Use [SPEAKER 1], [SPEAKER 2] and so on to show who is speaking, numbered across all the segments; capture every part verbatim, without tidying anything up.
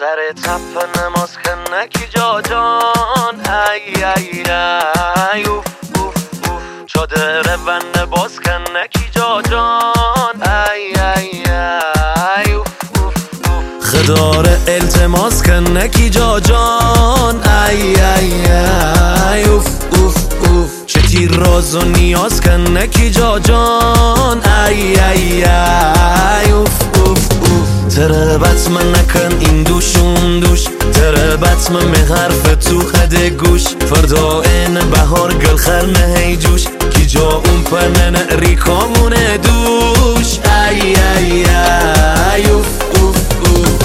[SPEAKER 1] سر تپ نماز کنکی جا جان ای ای ای اوف اوف اوف چادر ون باز کنکی جا جان ای ای ای اوف اوف اوف خدار التماس کنکی جا جان ای ای ای اوف اوف اوف چه تیر راز و نیاز کنکی جا جان ای ای ای اوف اوف اوف تربت من نکن این دوشون دوش تربت من می حرف تو خد گوش فردا این بهار گل خرمه هی جوش کی جا اون پنن ریکامونه دوش ای ای ای اوف اوف اوف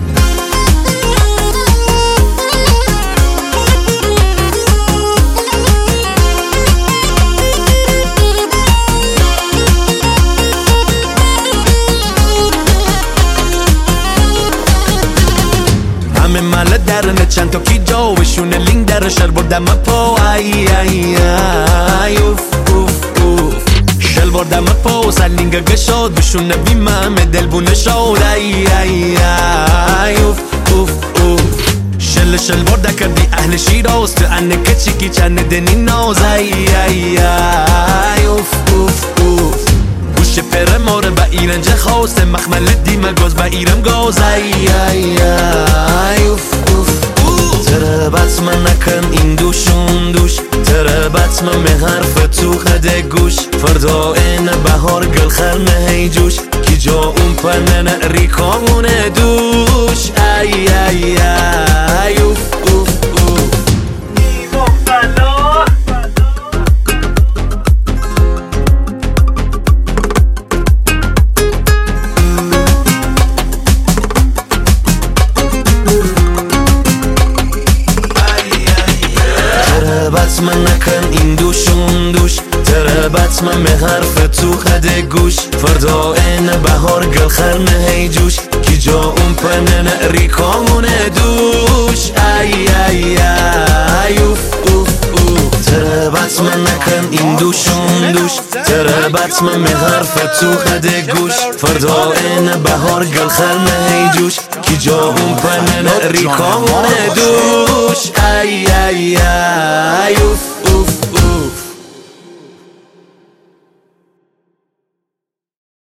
[SPEAKER 1] همه مال درنه چند تا کی جا بشونه لینگ در شل بردم پا ای ای ای اوف اوف اوف شل بردم پا سر لینگ گشاد بشونه بیمم دل بونه شاد ای ای ای اوف اوف اوف شل شل برده کردی اهل شیراز تو انه کچی کی چند دنی ناز ای ای ای اوف اوف اوف گوش پر ماره با ایرنج خواست مخمل دیمه گاز با ایرم گاز ای ای ای اوف اوف تربت من نکن این دوشون دوش تربت من می حرف تو خد گوش فردا این بهار گل خرمه هی جوش کی جا اون پنن ریکامونه دوش ای ای ای اوف اوف اوف تربت من نکن این دوشون دوش تربت من می حرف تو خد گوش فردا این بهار گل خرمه هی جوش کی جا اون پنن ریکامونه دوش ای ای ای اوف اوف اوف تربت من نکن این دوشون دوش تربت من می حرف تو خد گوش فردا این بهار گل خرمه هی جوش کی جا اون پنن ریکامونه دوش ای ای ای اوف اوف